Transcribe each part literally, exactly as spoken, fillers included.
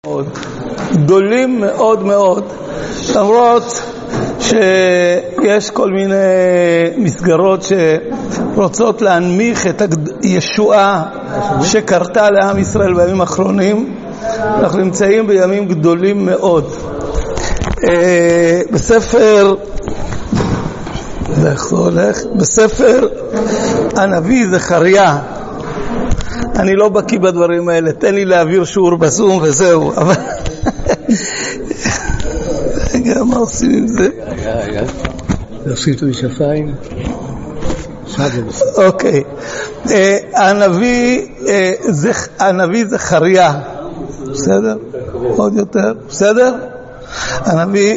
גדולים מאוד מאוד, למרות שיש כל מיני מסגרות שרוצות להנמיך את הישועה שקרתה לעם ישראל בימים האחרונים. אנחנו נמצאים בימים גדולים מאוד. בספר איך זה הולך? בספר הנביא זכריה, אני לא בקיא בדברים האלה, תן לי להעביר שיעור בזום וזהו, אבל רגע, מה עושים עם זה? להוסיף את המשקפיים. אוקיי, הנביא זכריה, בסדר? עוד יותר, בסדר? הנביא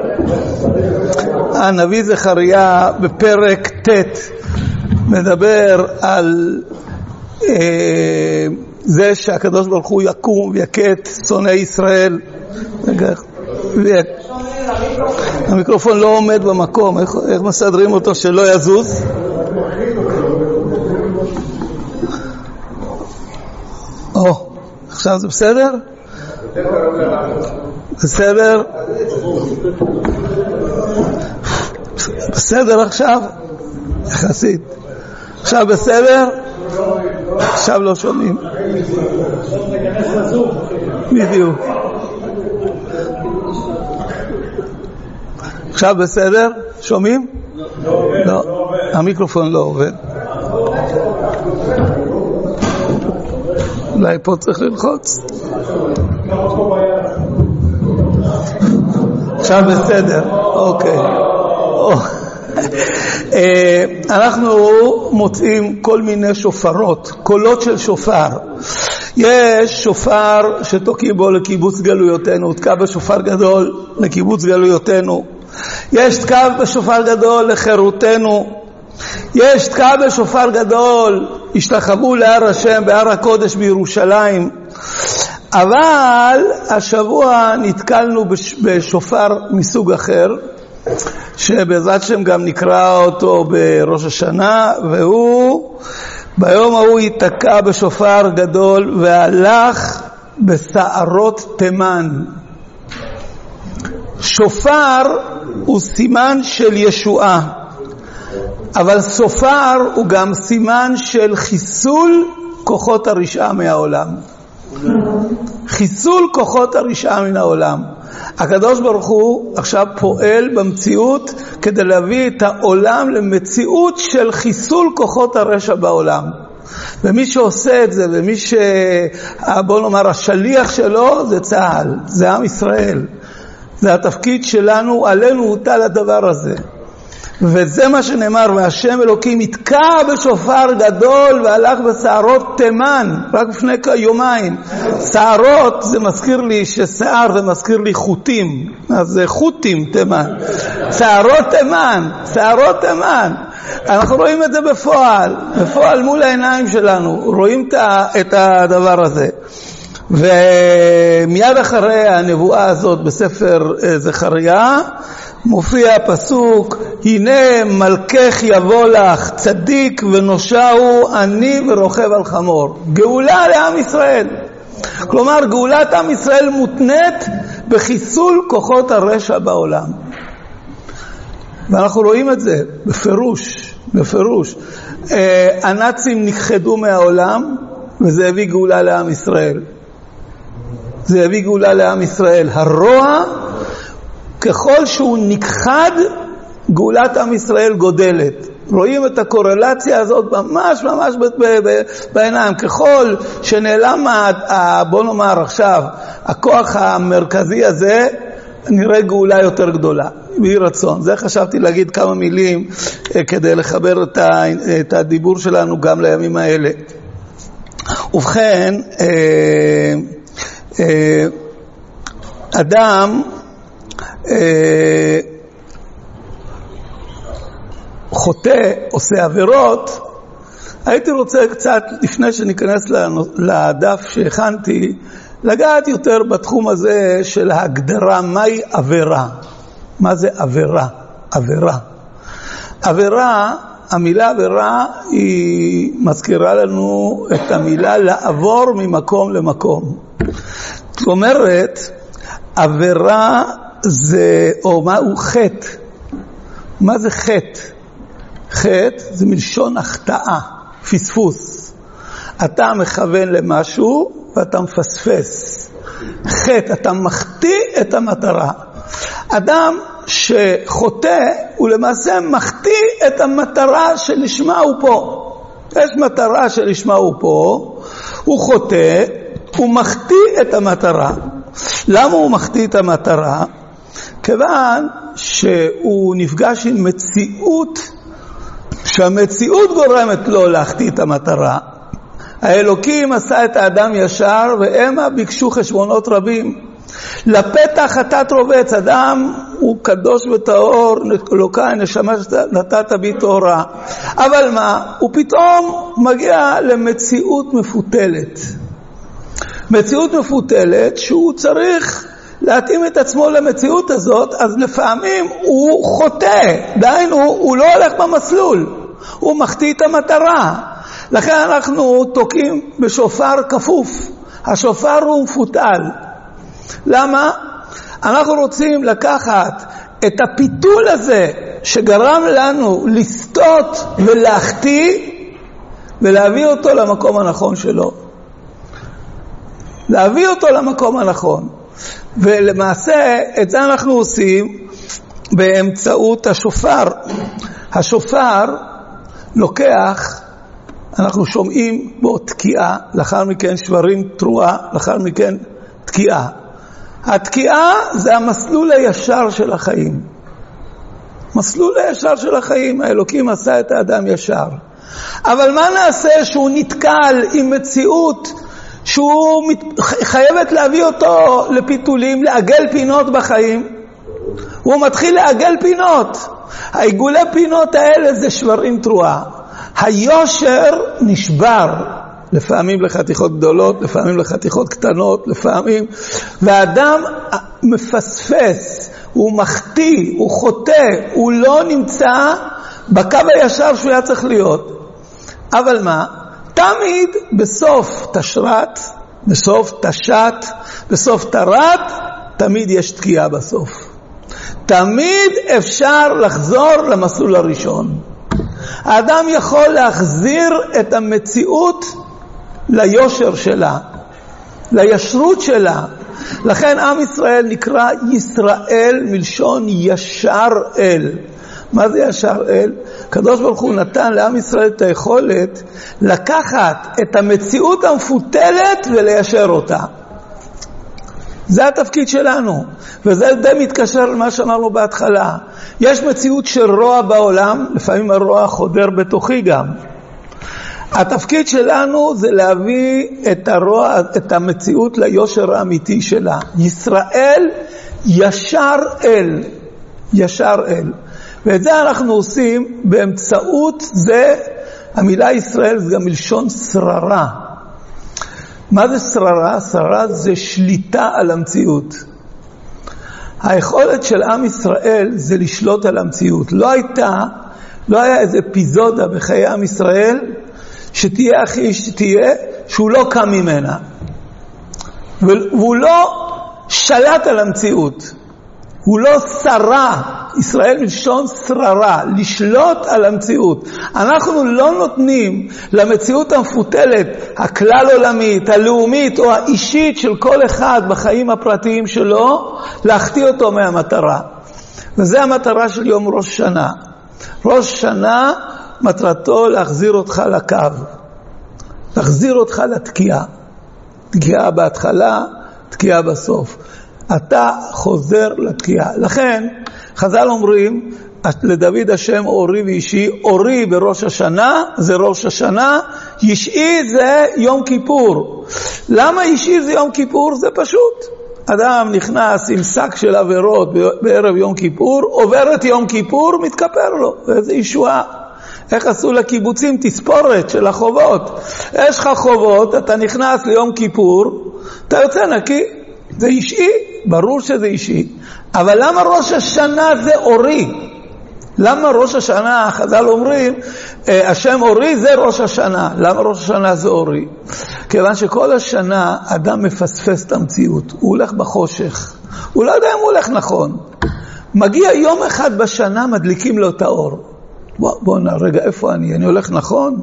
הנביא זכריה בפרק ט' מדבר על זה שהקדוש ברוך הוא יקום ויכה את שונאי ישראל. רגע, המיקרופון לא עומד במקום, איך, איך מסדרים אותו שלא יזוז? או, עכשיו זה בסדר? בסדר? בסדר עכשיו? יחסית. עכשיו בסדר? עכשיו לא שומעים. בדיוק. עכשיו בסדר? שומעים? לא. המיקרופון לא עובד. אולי פה צריך ללחוץ. עכשיו בסדר. אוקיי. אנחנו מוצאים כל מיני שופרות, קולות של שופר. יש שופר שתוקעים בו לקיבוץ גלויותינו, תקע בשופר גדול לקיבוץ גלויותינו. יש תקע בשופר גדול לחירותנו. יש תקע בשופר גדול, השתחוו להר השם בהר הקודש בירושלים. אבל השבוע נתקלנו בשופר מסוג אחר, שבעזרת השם גם נקרא אותו בראש השנה, והוא ביום ההוא ייתקע בשופר גדול והלך בשערות תימן. שופר הוא סימן של ישועה, אבל שופר הוא גם סימן של חיסול כוחות הרשעה מהעולם. חיסול כוחות הרשעה מן העולם. הקדוש ברוך הוא עכשיו פועל במציאות כדי להביא את העולם למציאות של חיסול כוחות הרשע בעולם. ומי שעושה את זה, ומי ש... בוא נאמר, השליח שלו זה צה"ל, זה עם ישראל. זה התפקיד שלנו, עלינו הוטל הדבר הזה. וזה מה שנאמר, והשם אלוקים יתקע בשופר גדול והלך בשערות תימן, רק לפני יומיים. שערות זה מזכיר לי ששיער זה מזכיר לי חוטים, אז זה חוטים תימן. שערות תימן, שערות תימן. אנחנו רואים את זה בפועל, בפועל מול העיניים שלנו, רואים את הדבר הזה. ומיד אחרי הנבואה הזאת בספר זכריה מופיע הפסוק, הנה מלכך יבוא לך, צדיק ונושעו, אני ורוכב על חמור. גאולה לעם ישראל. כלומר, גאולת עם ישראל מותנית בחיסול כוחות הרשע בעולם. ואנחנו רואים את זה בפירוש, בפירוש. הנאצים נכחדו מהעולם, וזה הביא גאולה לעם ישראל. זה הביא גאולה לעם ישראל. הרוע, ככל שהוא נכחד, גאולת עם ישראל גודלת. רואים את הקורלציה הזאת ממש ממש בעיניים. ככל שנעלם, בוא נאמר עכשיו, הכוח המרכזי הזה, נראה גאולה יותר גדולה. בי רצון. זה חשבתי להגיד כמה מילים כדי לחבר את הדיבור שלנו גם לימים האלה. ובכן, אדם חוטא, עושה עבירות. הייתי רוצה קצת, לפני שניכנס לדף שהכנתי, לגעת יותר בתחום הזה של ההגדרה, מהי עבירה? מה זה עבירה? עבירה. עבירה, המילה עבירה היא מזכירה לנו את המילה לעבור ממקום למקום. זאת אומרת, עבירה זה, או מה הוא חטא? מה זה חטא? חטא זה מלשון החטאה, פספוס. אתה מכוון למשהו ואתה מפספס. חטא, אתה מחטיא את המטרה. אדם שחוטא הוא למעשה מחטיא את המטרה שלשמה הוא פה. יש מטרה שלשמה הוא פה, הוא חוטא, הוא מחטיא את המטרה. למה הוא מחטיא את המטרה? כיוון שהוא נפגש עם מציאות, שהמציאות גורמת לו להחטיא את המטרה. האלוקים עשה את האדם ישר, והמה ביקשו חשבונות רבים. לפתח חטאת רובץ, אדם הוא קדוש וטהור, אלוקי נשמה נתת בי טהורה. אבל מה? הוא פתאום מגיע למציאות מפותלת. מציאות מפותלת שהוא צריך להתאים את עצמו למציאות הזאת, אז לפעמים הוא חוטא, דהיינו הוא לא הולך במסלול, הוא מחטיא את המטרה. לכן אנחנו תוקעים בשופר כפוף, השופר הוא מפותל. למה? אנחנו רוצים לקחת את הפיתול הזה שגרם לנו לסטות ולהחטיא ולהביא אותו למקום הנכון שלו. להביא אותו למקום הנכון. ולמעשה את זה אנחנו עושים באמצעות השופר. השופר לוקח, אנחנו שומעים בו תקיעה, לאחר מכן שברים תרועה, לאחר מכן תקיעה. התקיעה זה המסלול הישר של החיים. מסלול הישר של החיים, האלוקים עשה את האדם ישר. אבל מה נעשה שהוא נתקל עם מציאות שהוא חייבת להביא אותו לפיתולים, לעגל פינות בחיים? הוא מתחיל לעגל פינות. העיגולי פינות האלה זה שברים תרועה. היושר נשבר. לפעמים לחתיכות גדולות, לפעמים לחתיכות קטנות, לפעמים, והאדם מפספס, הוא מחטיא, הוא חוטא, הוא לא נמצא בקו הישר שהוא היה צריך להיות. אבל מה? תמיד בסוף תשרת, בסוף תשת, בסוף תרת, תמיד יש תקיעה בסוף. תמיד אפשר לחזור למסלול הראשון. האדם יכול להחזיר את המציאות ליושר שלה, לישרות שלה. לכן עם ישראל נקרא ישראל מלשון ישר אל. מה זה ישר אל? הקדוש ברוך הוא נתן לעם ישראל את היכולת לקחת את המציאות המפותלת וליישר אותה. זה התפקיד שלנו, וזה די מתקשר למה שאמרנו בהתחלה. יש מציאות של רוע בעולם, לפעמים הרוע חודר בתוכי גם. התפקיד שלנו זה להביא את הרוע, את המציאות ליושר האמיתי שלה. ישראל ישר אל, ישר אל. ואת זה אנחנו עושים באמצעות זה, המילה ישראל זה גם מלשון שררה. מה זה שררה? שררה זה שליטה על המציאות. היכולת של עם ישראל זה לשלוט על המציאות. לא הייתה, לא היה איזה אפיזודה בחיי עם ישראל שתהיה הכי שתהיה, שהוא לא קם ממנה. והוא לא שלט על המציאות. הוא לא שרה. ישראל מלשון שררה, לשלוט על המציאות. אנחנו לא נותנים למציאות המפותלת, הכלל עולמית, הלאומית או האישית של כל אחד בחיים הפרטיים שלו, להחטיא אותו מהמטרה. וזה המטרה של יום ראש שנה. ראש שנה מטרתו להחזיר אותך לקו. להחזיר אותך לתקיעה. תקיעה בהתחלה, תקיעה בסוף. אתה חוזר לתקיעה. לכן, חז"ל אומרים, לדוד השם אורי ואישי, אורי בראש השנה, זה ראש השנה, אישי זה יום כיפור. למה אישי זה יום כיפור? זה פשוט. אדם נכנס עם שק של עבירות בערב יום כיפור, עובר את יום כיפור, מתכפר לו. וזה ישועה. איך עשו לקיבוצים תספורת של החובות? יש לך חובות, אתה נכנס ליום כיפור, אתה יוצא נקי. זה אישי, ברור שזה אישי. אבל למה ראש השנה זה אורי? למה ראש השנה, חז"ל אומרים, השם אורי זה ראש השנה. למה ראש השנה זה אורי? כיוון שכל השנה אדם מפספס את המציאות. הוא הולך בחושך. הוא לא יודע אם הוא הולך נכון. מגיע יום אחד בשנה, מדליקים לו את האור. בוא, בוא נע, רגע, איפה אני? אני הולך נכון?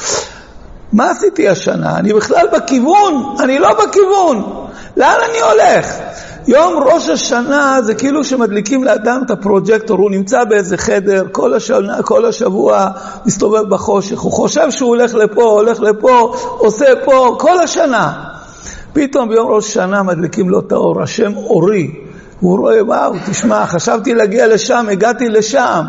מה עשיתי השנה? אני בכלל בכיוון. אני לא בכיוון. לאן אני הולך? יום ראש השנה זה כאילו שמדליקים לאדם את הפרוג'קטור, הוא נמצא באיזה חדר, כל, השנה, כל השבוע מסתובב בחושך, הוא חושב שהוא הולך לפה, הולך לפה, עושה פה, כל השנה. פתאום ביום ראש השנה מדליקים לו את האור, השם אורי, הוא רואה, וואו, תשמע, חשבתי להגיע לשם, הגעתי לשם.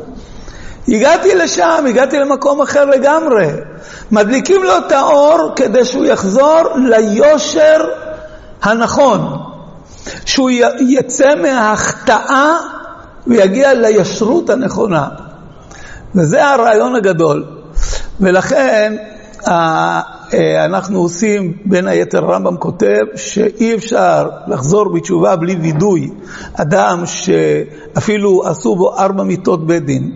הגעתי לשם, הגעתי למקום אחר לגמרי. מדליקים לו את האור כדי שהוא יחזור ליושר הנכון. שהוא יצא מההחטאה ויגיע לישרות הנכונה. וזה הרעיון הגדול. ולכן אנחנו עושים, בין היתר רמב"ם כותב, שאי אפשר לחזור בתשובה בלי וידוי. אדם שאפילו עשו בו ארבע מיתות בית דין.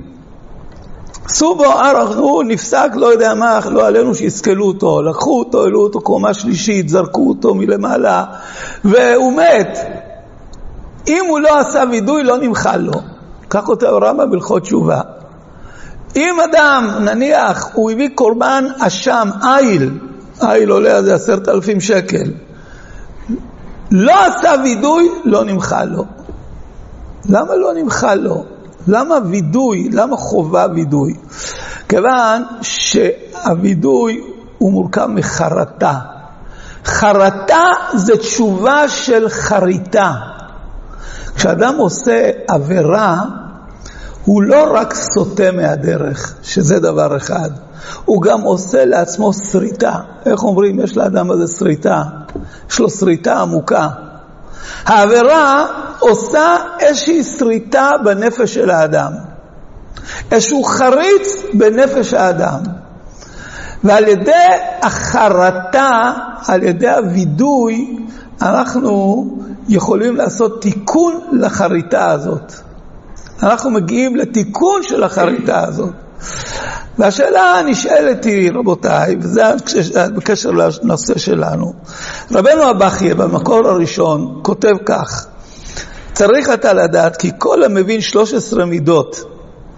עשו בו, הוא נפסק, לא יודע מה, לא עלינו שיסכלו אותו, לקחו אותו, העלו אותו קומה שלישית, זרקו אותו מלמעלה, והוא מת. אם הוא לא עשה וידוי, לא נמחל לו. כך כותב רמב"ם בהלכות תשובה. אם אדם, נניח, הוא הביא קורבן אשם, איל, איל עולה זה עשרת אלפים שקל, לא עשה וידוי, לא נמחל לו. למה לא נמחל לו? למה וידוי? למה חובה וידוי? כיוון שהוידוי הוא מורכב מחרטה. חרטה זה תשובה של חריטה. כשאדם עושה עבירה, הוא לא רק סוטה מהדרך, שזה דבר אחד. הוא גם עושה לעצמו שריטה. איך אומרים? יש לאדם הזה שריטה. יש לו שריטה עמוקה. העבירה עושה איזושהי שריטה בנפש של האדם. איזשהו חריץ בנפש האדם. ועל ידי החרטה, על ידי הוידוי, אנחנו יכולים לעשות תיקון לחריטה הזאת. אנחנו מגיעים לתיקון של החריטה הזאת. והשאלה נשאלת היא, רבותיי, וזה בקשר לנושא שלנו. רבנו אבחיה במקור הראשון כותב כך: צריך אתה לדעת כי כל המבין שלוש עשרה מידות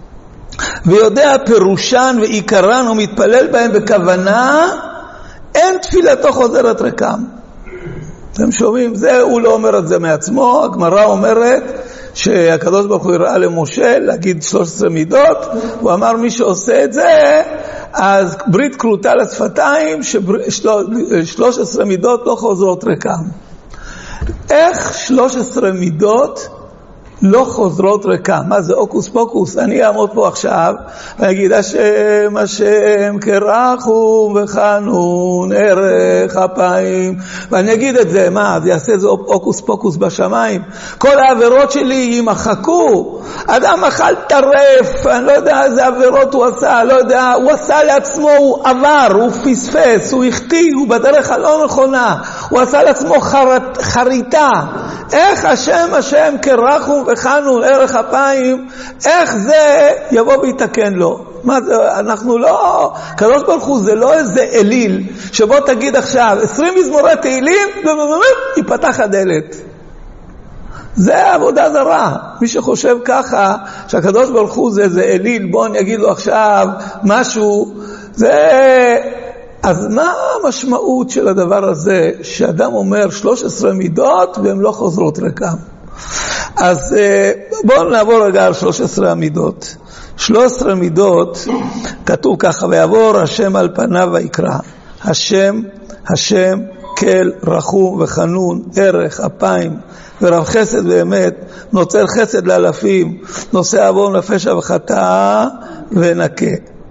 ויודע פירושן ועיקרן ומתפלל בהם בכוונה, אין תפילתו חוזרת ריקם. אתם שומעים? זה, הוא לא אומר את זה מעצמו. הגמרא אומרת שהקדוש ברוך הוא הראה למשה להגיד שלוש עשרה מידות, הוא אמר מי שעושה את זה, אז ברית קרוטה לשפתיים, ש-שלוש עשרה מידות לא חוזרות ריקם. איך שלוש עשרה מידות לא חוזרות ריקם? מה זה אוקוס פוקוס? אני אעמוד פה עכשיו ואגיד השם השם כרחום וחנון ערך אפיים, ואני אגיד את זה, מה זה יעשה? זה אוקוס פוקוס בשמיים? כל העבירות שלי ימחקו. אדם אכל טרף, אני לא יודע איזה עבירות הוא עשה, לא יודע, הוא עשה לעצמו, הוא עבר, הוא פספס, הוא החטיא, הוא בדרך הלא נכונה, הוא עשה לעצמו חרט, חריטה. איך השם השם כרחום וחנון ערך אפיים, איך זה יבוא ויתקן לו? מה זה? אנחנו לא, קדוש ברוך הוא זה לא איזה אליל שבוא תגיד עכשיו עשרים מזמורי תהילים ייפתח הדלת. זה עבודה זרה. מי שחושב ככה שהקדוש ברוך הוא זה איזה אליל, בוא אני אגיד לו עכשיו משהו, זה... אז מה המשמעות של הדבר הזה שאדם אומר שלוש עשרה מידות והם לא חוזרות ריקם? אז בואו נעבור רגע על שלוש עשרה המידות. שלוש עשרה מידות כתוב ככה: ויעבור השם על פניו ויקרא השם השם כל רחום וחנון ערך אפיים ורב חסד באמת, נוצר חסד לאלפים, נושא עוון לפשע וחטאה ונקה.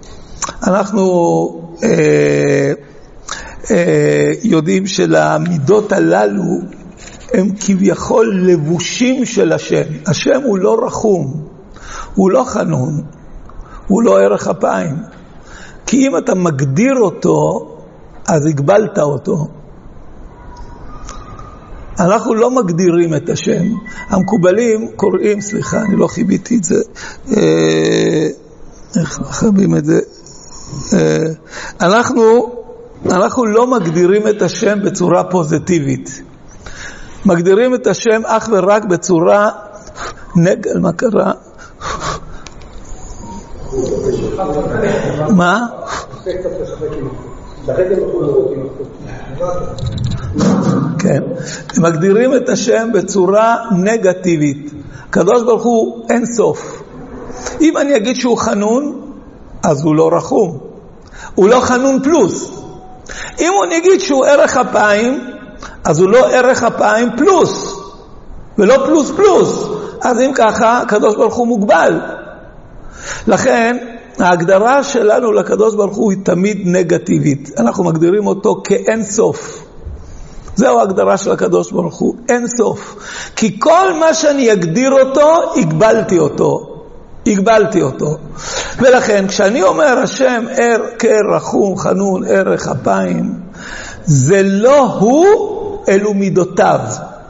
אנחנו אה, אה, יודעים שלמידות הללו הם כביכול לבושים של השם. השם הוא לא רחום, הוא לא חנון, הוא לא ערך אפיים. כי אם אתה מגדיר אותו, אז הגבלת אותו. אנחנו לא מגדירים את השם. המקובלים קוראים, סליחה, אני לא חיביתי את זה, איך מחבים את זה? אנחנו, אנחנו לא מגדירים את השם בצורה פוזיטיבית. מגדירים את השם אך ורק בצורה נגל, מה קרה? מה? כן, מגדירים את השם בצורה נגטיבית. הקדוש ברוך הוא אין סוף. אם אני אגיד שהוא חנון, אז הוא לא רחום, הוא לא חנון פלוס. אם אני אגיד שהוא ערך אפיים, אז הוא לא ערך אפיים פלוס, ולא פלוס פלוס. אז אם ככה, הקדוש ברוך הוא מוגבל. לכן ההגדרה שלנו לקדוש ברוך הוא היא תמיד נגטיבית. אנחנו מגדירים אותו כאין סוף. זהו ההגדרה של הקדוש ברוך הוא, אין סוף. כי כל מה שאני אגדיר אותו, הגבלתי אותו. הגבלתי אותו. ולכן כשאני אומר השם ער, קר, רחום, חנון, ערך אפיים, זה לא הוא, אלו מידותיו.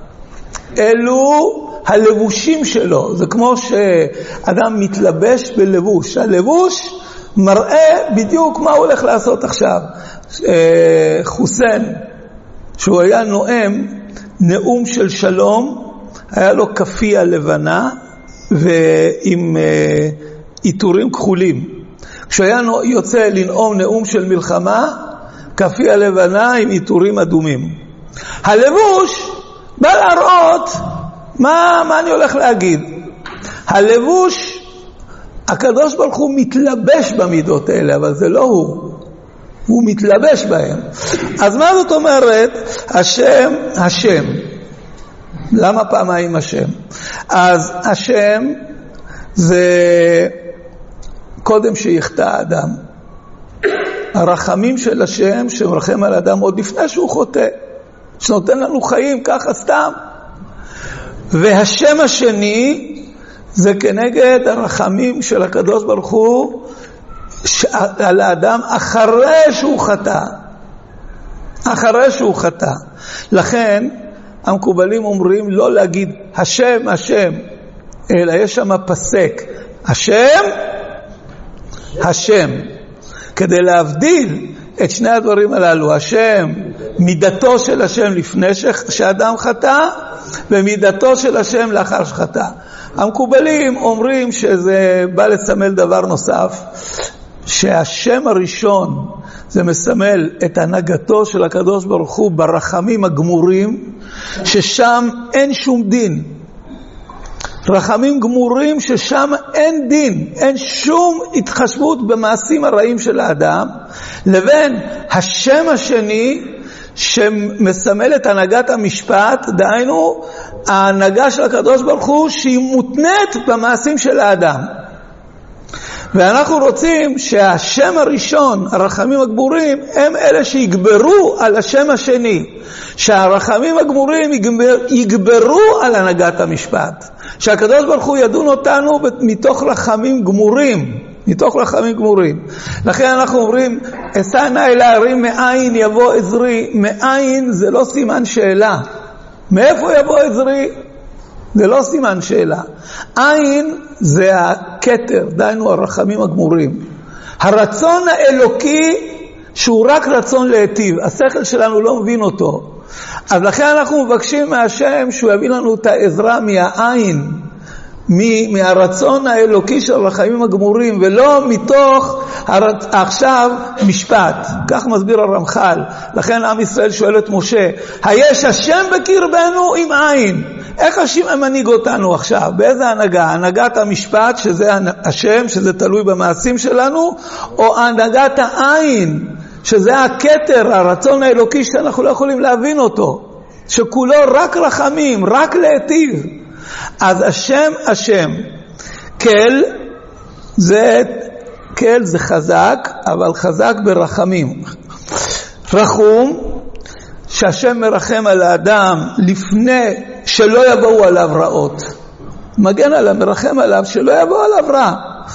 אלו הלבושים שלו. זה כמו שאדם מתלבש בלבוש. הלבוש מראה בדיוק מה הוא הולך לעשות עכשיו. חוסיין, שהוא היה נואם נאום של שלום, היה לו כפיה לבנה ועם עיטורים כחולים. כשהיה יוצא לנאום נאום של מלחמה, כפיה לבנה עם עיטורים אדומים. הלבוש בא להראות מה, מה אני הולך להגיד. הלבוש, הקדוש ברוך הוא מתלבש במידות האלה, אבל זה לא הוא. הוא מתלבש בהם. אז מה זאת אומרת? השם, השם. למה פעמיים השם? אז השם זה קודם שיחטא האדם. הרחמים של השם שמרחם על האדם עוד לפני שהוא חוטא. שנותן לנו חיים ככה סתם. והשם השני זה כנגד הרחמים של הקדוש ברוך הוא על האדם אחרי שהוא חטא. אחרי שהוא חטא. לכן המקובלים אומרים לא להגיד השם השם, אלא יש שם פסק השם השם, כדי להבדיל את שני הדברים הללו. השם, מידתו של השם לפני שאדם חטא, ומידתו של השם לאחר שחטא. המקובלים אומרים שזה בא לסמל דבר נוסף, שהשם הראשון זה מסמל את הנהגתו של הקדוש ברוך הוא ברחמים הגמורים, ששם אין שום דין. רחמים גמורים ששם אין דין, אין שום התחשבות במעשים הרעים של האדם, לבין השם השני שמסמל את הנהגת המשפט, דהיינו ההנהגה של הקדוש ברוך הוא שהיא מותנית במעשים של האדם. ואנחנו רוצים שהשם הראשון, הרחמים הגמורים, הם אלה שיגברו על השם השני. שהרחמים הגמורים יגבר, יגברו על הנהגת המשפט. שהקדוש ברוך הוא ידון אותנו מתוך רחמים גמורים. מתוך רחמים גמורים. לכן אנחנו אומרים, אשא נא אל ההרים מאין יבוא עזרי. מאין זה לא סימן שאלה. מאיפה יבוא עזרי? זה לא סימן שאלה. עין זה הכתר, דהיינו הרחמים הגמורים. הרצון האלוקי שהוא רק רצון להיטיב. השכל שלנו לא מבין אותו. אז לכן אנחנו מבקשים מהשם שהוא יביא לנו את העזרה מהעין, מהרצון האלוקי של הרחמים הגמורים, ולא מתוך הרצ... עכשיו משפט. כך מסביר הרמח"ל. לכן עם ישראל שואל את משה, היש השם בקרבנו עם עין? איך השם מנהיג אותנו עכשיו? באיזה הנהגה? הנהגת המשפט, שזה השם, שזה תלוי במעשים שלנו, או הנהגת העין, שזה הכתר, הרצון האלוקי שאנחנו לא יכולים להבין אותו, שכולו רק רחמים, רק להיטיב. אז השם, השם, כל זה, כל זה חזק, אבל חזק ברחמים. רחום, שהשם מרחם על האדם לפני שלא יבואו עליו רעות. מגן עליו, מרחם עליו שלא יבואו עליו רע.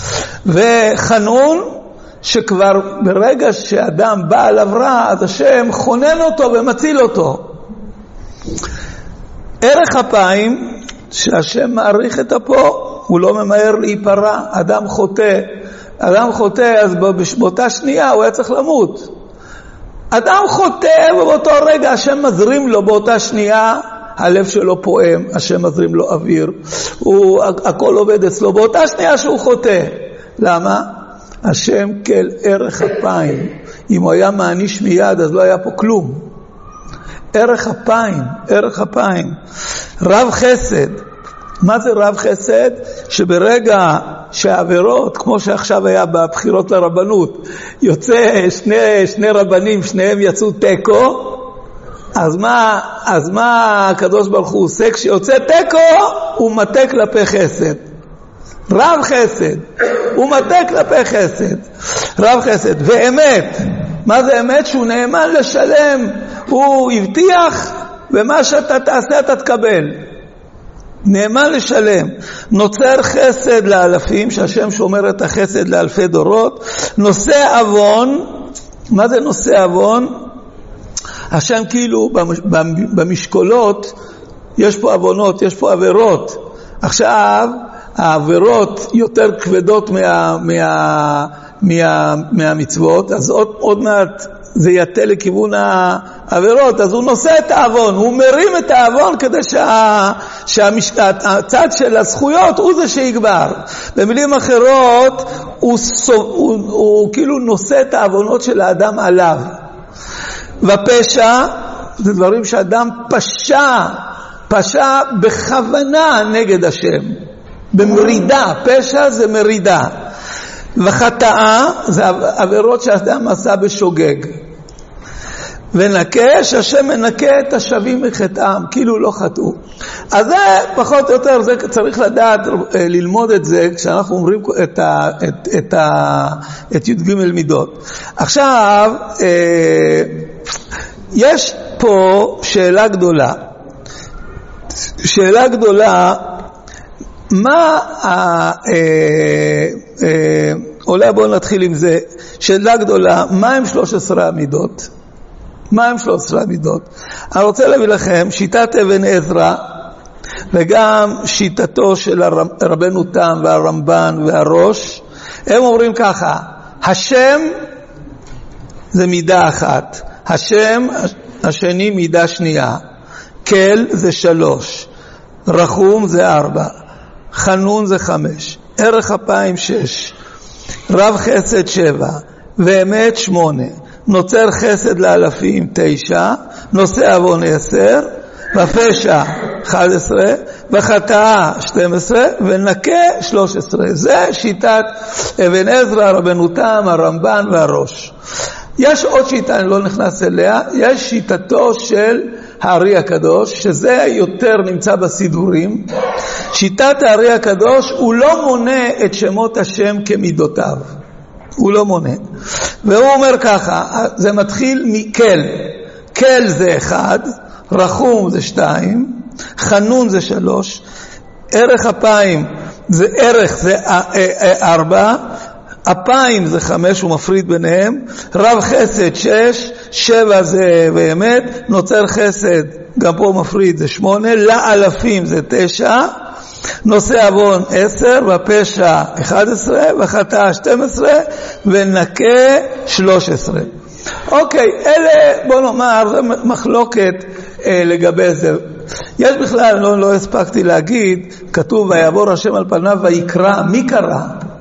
וחנון, שכבר ברגע שאדם בא עליו רע, אז השם חונן אותו ומציל אותו. ערך אפיים, שהשם מעריך את אפו, הוא לא ממהר להיפרע. אדם חוטא, אדם חוטא, אז באותה שנייה הוא היה צריך למות. אדם חוטא, ובאותו רגע השם מזרים לו באותה שנייה, הלב שלו פועם, השם מזרים לו אוויר, הוא, הכל עובד אצלו באותה שנייה שהוא חוטא. למה? השם כל ערך אפיים. אם הוא היה מעניש מיד, אז לא היה פה כלום. ערך אפיים, ערך אפיים. רב חסד. מה זה רב חסד? שברגע שהעבירות, כמו שעכשיו היה בבחירות לרבנות, יוצא שני, שני רבנים, שניהם יצאו טקו, אז מה, אז מה הקדוש ברוך הוא עושה? כשיוצא טקו, הוא מטה כלפי חסד. רב חסד, הוא מטה כלפי חסד. רב חסד, ואמת. מה זה אמת? שהוא נאמן לשלם. הוא הבטיח, ומה שאתה תעשה אתה תקבל. נאמן לשלם. נוצר חסד לאלפים, שהשם שומר את החסד לאלפי דורות. נושא אבון. מה זה נושא אבון? השם כאילו במשקולות, יש פה אבונות, יש פה עבירות. עכשיו, העבירות יותר כבדות מה, מה, מה, מהמצוות, אז עוד, עוד מעט זה יתה לכיוון העבירות, אז הוא נושא את האבון, הוא מרים את האבון כדי שה, שהצד של הזכויות הוא זה שיגבר. במילים אחרות, הוא, הוא, הוא, הוא כאילו נושא את האבונות של האדם עליו. ופשע, זה דברים שאדם פשע, פשע בכוונה נגד השם. במרידה, פשע זה מרידה. וחטאה זה עבירות שהאדם עשה בשוגג. ונקה, שהשם מנקה את השבים מחטאם, כאילו לא חטאו. אז זה פחות או יותר, זה צריך לדעת, ללמוד את זה, כשאנחנו אומרים את, ה, את, את, ה, את י' ג' מידות. עכשיו, יש פה שאלה גדולה. שאלה גדולה, מה עולה, בואו נתחיל עם זה. שאלה גדולה, מה הם שלוש עשרה המידות? מה הם שלוש עשרה המידות? אני רוצה להביא לכם שיטת אבן עזרא, וגם שיטתו של רבנו תם והרמב"ן והראש. הם אומרים ככה, השם זה מידה אחת, השם השני מידה שנייה, כל זה שלוש, רחום זה ארבע, חנון זה חמש, ערך אפיים שש, רב חסד שבע, ואמת שמונה, נוצר חסד לאלפים תשע, נושא אבון עשר, ופשע אחד עשרה, וחטאה שתים עשרה, ונקה שלוש עשרה. זה שיטת אבן עזרא, רבנו תם, הרמב"ן והראש. יש עוד שיטה, אני לא נכנס אליה, יש שיטתו של הארי הקדוש, שזה יותר נמצא בסידורים. שיטת הארי הקדוש, הוא לא מונה את שמות השם כמידותיו. הוא לא מונה. והוא אומר ככה, זה מתחיל מקל. קל זה אחד, רחום זה שתיים, חנון זה שלוש, ערך אפיים זה ערך זה ארבע, אפיים זה חמש, הוא מפריד ביניהם, רב חסד שש, שבע זה באמת, נוצר חסד, גם פה מפריד זה שמונה, לאלפים זה תשע, נושא אבון עשר, ופשע אחד עשרה, וחטאה שתים עשרה, ונקה שלוש עשרה. אוקיי, אלה, בוא נאמר, זה מחלוקת אה, לגבי זה. יש בכלל, לא, לא הספקתי להגיד, כתוב, ויעבור השם על פניו ויקרא, מי קרא?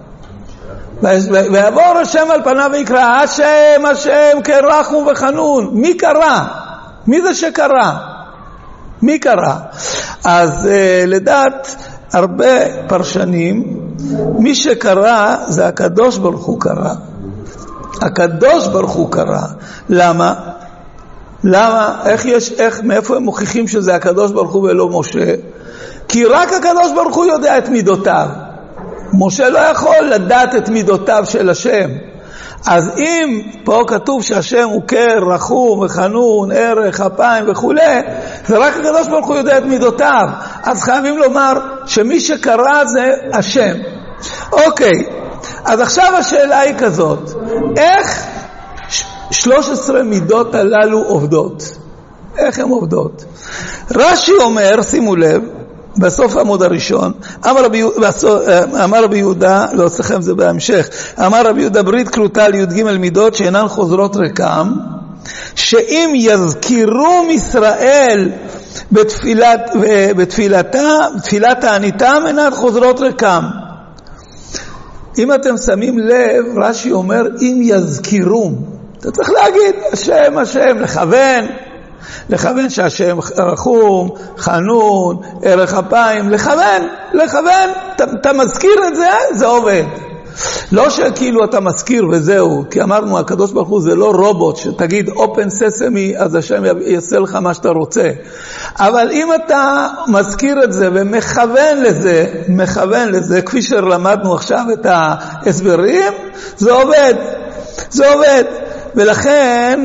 ויעבור השם על פניו ויקרא, השם, השם, כרחום וחנון. מי קרא? מי זה שקרא? מי קרא? אז אה, לדעת הרבה פרשנים, מי שקרא זה הקדוש ברוך הוא קרא. הקדוש ברוך הוא קרא. למה? למה? איך יש, איך, מאיפה הם מוכיחים שזה הקדוש ברוך הוא ולא משה? כי רק הקדוש ברוך הוא יודע את מידותיו. משה לא יכול לדעת את מידותיו של השם. אז אם פה כתוב שהשם הוא קר, רחום וחנון, ערך, אפיים וכו', זה רק הקדוש ברוך הוא יודע את מידותיו. אז חייבים לומר שמי שקרא זה השם. אוקיי, אז עכשיו השאלה היא כזאת, איך שלוש עשרה מידות הללו עובדות? איך הן עובדות? רש"י אומר, שימו לב, בסוף העמוד הראשון, אמר רבי, אמר רבי יהודה, לא אצלכם זה בהמשך, אמר רבי יהודה ברית כרותה על י"ג מידות שאינן חוזרות ריקם, שאם יזכירום ישראל בתפילת, בתפילתה, בתפילת העניתם אינן חוזרות ריקם. אם אתם שמים לב, רש"י אומר, אם יזכירום, אתה צריך להגיד, השם, השם, לכוון, לכוון שהשם רחום, חנון, ערך אפיים, לכוון, לכוון, אתה, אתה מזכיר את זה, זה עובד. לא שכאילו אתה מזכיר וזהו, כי אמרנו הקדוש ברוך הוא זה לא רובוט שתגיד open sesame אז השם יעשה לך מה שאתה רוצה, אבל אם אתה מזכיר את זה ומכוון לזה, מכוון לזה כפי שלמדנו עכשיו את ההסברים, זה עובד, זה עובד. ולכן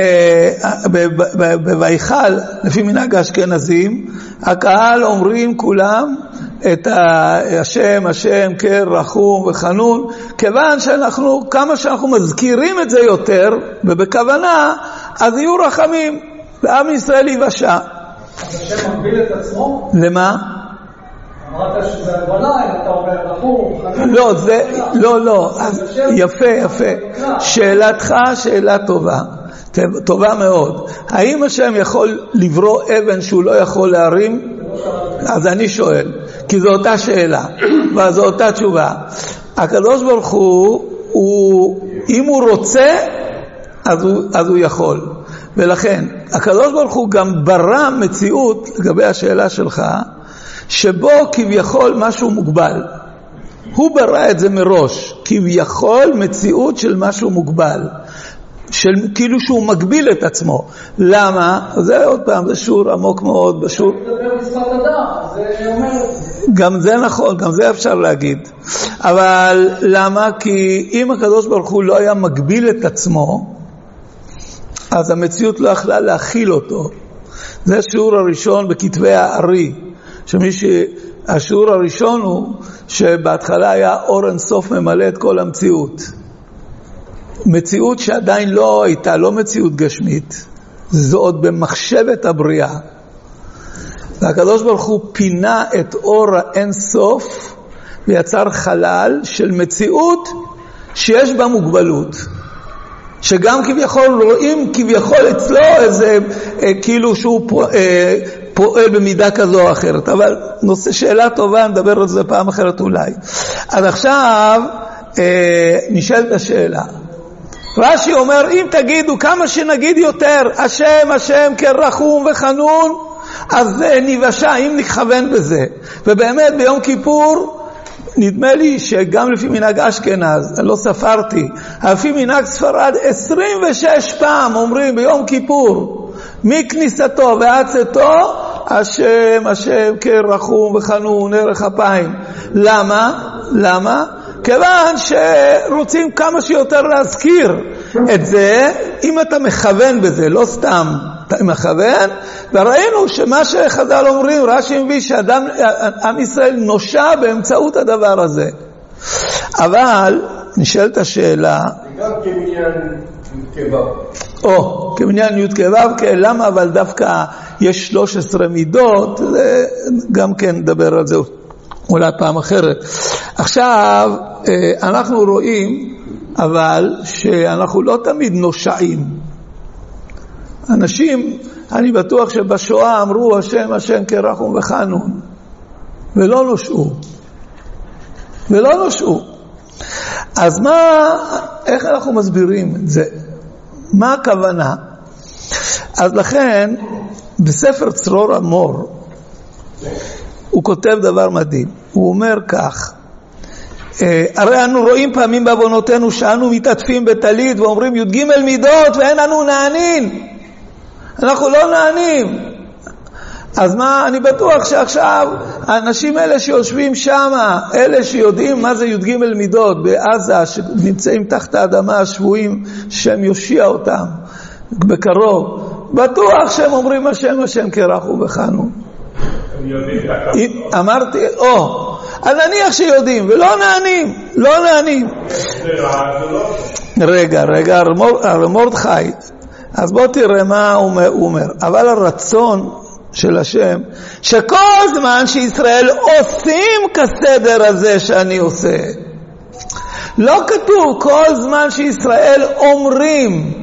בויכל לפי מנהג האשכנזים הקהל אומרים כולם את השם, השם, כן, רחום וחנון, כיוון שאנחנו, כמה שאנחנו מזכירים את זה יותר, ובכוונה, אז יהיו רחמים, ועם ישראל יבשע. אז השם מגביל את עצמו? למה? אמרת שזה הבנה, אם אתה אומר רחום, חנון. לא, זה, לא, לא, אז יפה, יפה. שאלתך, שאלה טובה. טובה מאוד. האם השם יכול לברוא אבן שהוא לא יכול להרים? אז אני שואל, כי זו אותה שאלה, וזו אותה תשובה. הקדוש ברוך הוא, הוא אם הוא רוצה, אז הוא, אז הוא יכול. ולכן, הקדוש ברוך הוא גם ברא מציאות, לגבי השאלה שלך, שבו כביכול משהו מוגבל. הוא ברא את זה מראש, כביכול מציאות של משהו מוגבל. של כאילו שהוא מגביל את עצמו. למה? זה עוד פעם, זה שיעור עמוק מאוד בשיעור. גם זה נכון, גם זה אפשר להגיד. אבל למה? כי אם הקדוש ברוך הוא לא היה מגביל את עצמו, אז המציאות לא יכלה להכיל אותו. זה השיעור הראשון בכתבי הארי, שמי שהשיעור הראשון הוא שבהתחלה היה אור אין סוף ממלא את כל המציאות. מציאות שעדיין לא הייתה, לא מציאות גשמית, זו עוד במחשבת הבריאה. והקדוש ברוך הוא פינה את אור האין סוף ויצר חלל של מציאות שיש בה מוגבלות. שגם כביכול רואים כביכול אצלו איזה אה, כאילו שהוא פועל, אה, פועל במידה כזו או אחרת. אבל נושא שאלה טובה, נדבר על זה פעם אחרת אולי. אז עכשיו אה, נשאלת השאלה. רש"י אומר, אם תגידו כמה שנגיד יותר, השם, השם, כן רחום וחנון, אז נבשע, אם נכוון בזה. ובאמת ביום כיפור, נדמה לי שגם לפי מנהג אשכנז, אני לא ספרתי, לפי מנהג ספרד, עשרים ושש פעם אומרים ביום כיפור, מכניסתו ועד צאתו, השם, השם, כן רחום וחנון, ערך אפיים. למה? למה? כיוון שרוצים כמה שיותר להזכיר את זה, אם אתה מכוון בזה, לא סתם אתה מכוון, וראינו שמה שחז"ל אומרים, רש"י מביא שאדם, עם ישראל נושע באמצעות הדבר הזה. אבל נשאלת השאלה, גם כמניין כבב. או, כמניין י' כבב, למה אבל דווקא יש שלוש עשרה מידות, זה גם כן נדבר על זה אולי פעם אחרת. עכשיו, אנחנו רואים, אבל שאנחנו לא תמיד נושעים. אנשים, אני בטוח שבשואה אמרו, השם, השם, כרחום וחנון, ולא נושעו. ולא נושעו. אז מה, איך אנחנו מסבירים את זה? מה הכוונה? אז לכן, בספר צרור המור, הוא כותב דבר מדהים. הוא אומר כך, הרי אנו רואים פעמים בעוונותינו שאנו מתעטפים בטלית ואומרים י"ג מידות ואין אנו נענים. אנחנו לא נענים. אז מה, אני בטוח שעכשיו האנשים האלה שיושבים שם, אלה שיודעים מה זה י"ג מידות בעזה, שנמצאים תחת האדמה השבויים, שהם יושיע אותם בקרוב, בטוח שהם אומרים השם השם כרחום וחנון. אמרתי, או, אז נניח שיודעים ולא נענים, לא נענים. רגע, רגע, הרב מרדכי, אז בוא תראה מה הוא אומר. אבל הרצון של השם, שכל זמן שישראל עושים כסדר הזה שאני עושה. לא כתוב כל זמן שישראל אומרים,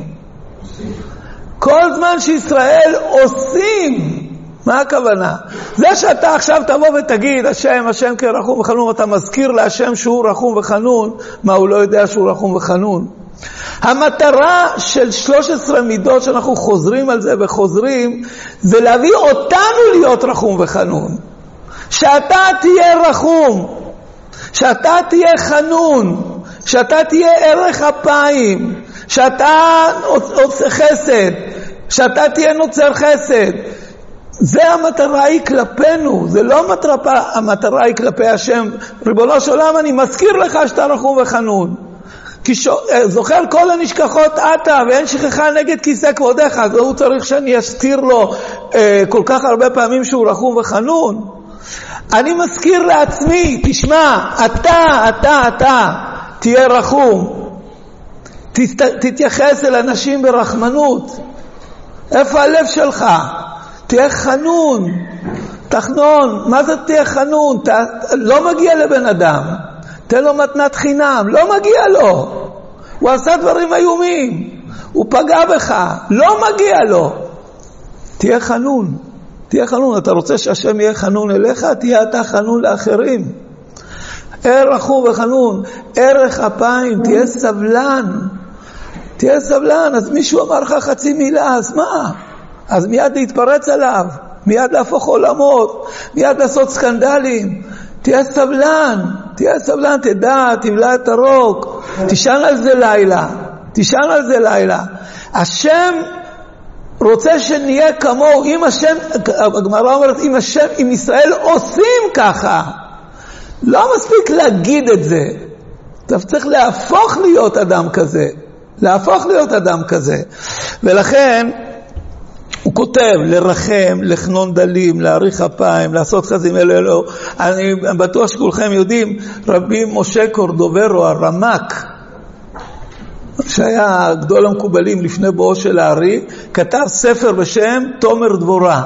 כל זמן שישראל עושים. מה הכוונה? זה שאתה עכשיו תבוא ותגיד השם, השם כרחום וחנון, אתה מזכיר להשם שהוא רחום וחנון, מה הוא לא יודע שהוא רחום וחנון? המטרה של שלוש עשרה מידות שאנחנו חוזרים על זה וחוזרים, זה להביא אותנו להיות רחום וחנון. שאתה תהיה רחום, שאתה תהיה חנון, שאתה תהיה ערך אפיים, שאתה עושה חסד, שאתה תהיה נוצר חסד. זה המטרה היא כלפינו, זה לא מטרה, המטרה היא כלפי השם. ריבונו של עולם, אני מזכיר לך שאתה רחום וחנון. כי זוכר כל הנשכחות אתה, ואין שכחה נגד כיסא כבודך, אז הוא צריך שאני אזכיר לו אה, כל כך הרבה פעמים שהוא רחום וחנון. אני מזכיר לעצמי, תשמע, אתה, אתה, אתה, תהיה רחום. תת, תתייחס אל אנשים ברחמנות. איפה הלב שלך? תהיה חנון, תחנון. מה זה תהיה חנון? ת, לא מגיע לבן אדם. תן לו מתנת חינם, לא מגיע לו. הוא עשה דברים איומים, הוא פגע בך, לא מגיע לו. תהיה חנון, תהיה חנון. אתה רוצה שהשם יהיה חנון אליך, תהיה אתה חנון לאחרים. ערך וחנון, ערך אפיים, תהיה סבלן. תהיה סבלן. אז מישהו אמר לך חצי מילה, אז מה? אז מיד להתפרץ עליו, מיד להפוך עולמות, מיד לעשות סקנדלים. תהיה סבלן, תהיה סבלן, תדע, תמלא את הרוק, תשען על זה לילה, תשען על זה לילה. השם רוצה שנהיה כמוהו. אם השם, הגמרא אומרת, אם השם, אם ישראל עושים ככה, לא מספיק להגיד את זה, אתה צריך להפוך להיות אדם כזה, להפוך להיות אדם כזה. ולכן הוא כותב לרחם, לחנון דלים, להאריך אפיים, לעשות חסדים אלו אלו. אני בטוח שכולכם יודעים, רבי משה קורדוברו, הרמק, שהיה גדול המקובלים לפני בואו של הארי, כתב ספר בשם תומר דבורה.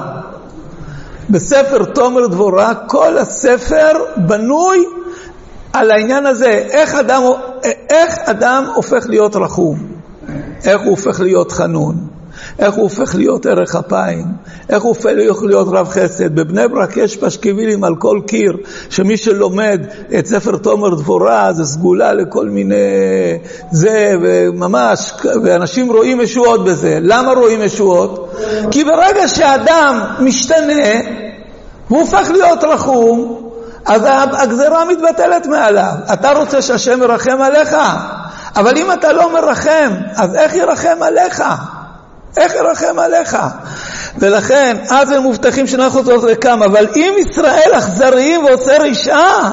בספר תומר דבורה, כל הספר בנוי על העניין הזה, איך אדם, איך אדם הופך להיות רחום, איך הוא הופך להיות חנון, איך הוא הופך להיות ערך אפיים, איך הוא הופך להיות רב חסד. בבני ברק יש פשקווילים על כל קיר, שמי שלומד את ספר תומר דבורה זה סגולה לכל מיני זה, וממש, ואנשים רואים ישועות בזה. למה רואים ישועות? כי ברגע שאדם משתנה, הוא הופך להיות רחום, אז הגזרה מתבטלת מעליו. אתה רוצה שהשם ירחם עליך, אבל אם אתה לא מרחם, אז איך ירחם עליך? איך ירחם עליך? ולכן, אז הם מובטחים שאנחנו זאת רקם, אבל אם ישראל אכזריים ועושה רשעה,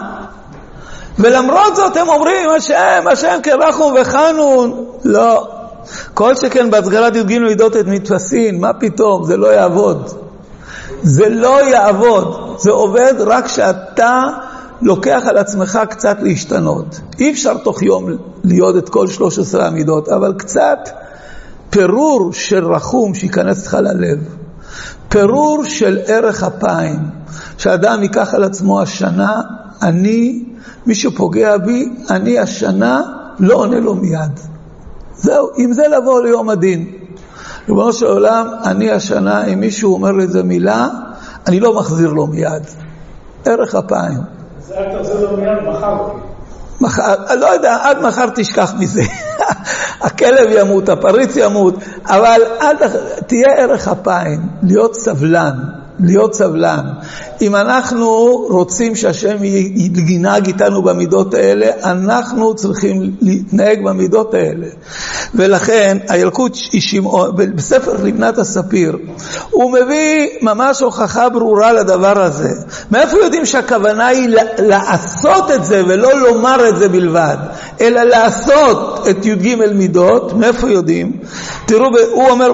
ולמרות זאת הם אומרים, השם, השם כרחום וחנון, לא. כל שכן בהסגרת י"ג מידות את מתפסין, מה פתאום? זה לא יעבוד. זה לא יעבוד. זה עובד רק שאתה לוקח על עצמך קצת להשתנות. אי אפשר תוך יום להיות את כל שלוש עשרה המידות, אבל קצת פירור של רחום שיכנס לך ללב. פירור של ערך אפיים. שאדם ייקח על עצמו השנה, אני, מי שפוגע בי, אני השנה לא עונה לו מיד. זהו, אם זה לבוא ליום הדין. ריבונו של עולם, אני השנה, אם מישהו אומר לי איזה מילה, אני לא מחזיר לו מיד. ערך אפיים. זה אל תחזיר לו מיד מחר. מחר, לא יודע, עד מחר תשכח מזה. הכלב ימות, הפריץ ימות, אבל עד, תהיה ערך אפיים, להיות סבלן, להיות סבלן. אם אנחנו רוצים שהשם ינהג איתנו במידות האלה, אנחנו צריכים להתנהג במידות האלה. ולכן הילקוט שמעון, בספר לבנת הספיר, הוא מביא ממש הוכחה ברורה לדבר הזה. מאיפה יודעים שהכוונה היא לעשות את זה ולא לומר את זה בלבד, אלא לעשות את י"ג מידות? מאיפה יודעים? תראו, הוא אומר,